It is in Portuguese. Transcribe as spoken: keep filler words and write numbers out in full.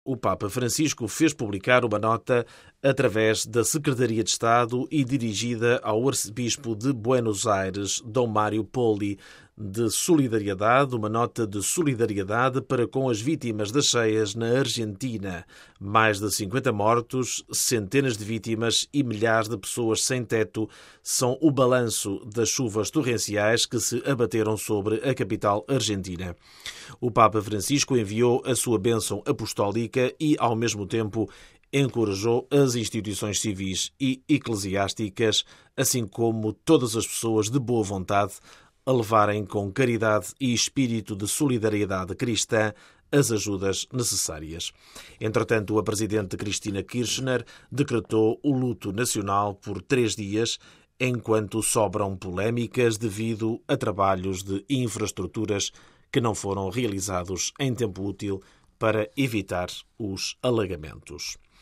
O Papa Francisco fez publicar uma nota através da Secretaria de Estado e dirigida ao Arcebispo de Buenos Aires, Dom Mário Poli, de solidariedade, uma nota de solidariedade para com as vítimas das cheias na Argentina. Mais de cinquenta mortos, centenas de vítimas e milhares de pessoas sem teto são o balanço das chuvas torrenciais que se abateram sobre a capital argentina. O Papa Francisco enviou a sua bênção apostólica e, ao mesmo tempo, encorajou as instituições civis e eclesiásticas, assim como todas as pessoas de boa vontade, a levarem com caridade e espírito de solidariedade cristã as ajudas necessárias. Entretanto, a presidente Cristina Kirchner decretou o luto nacional por três dias, enquanto sobram polémicas devido a trabalhos de infraestruturas que não foram realizados em tempo útil para evitar os alagamentos.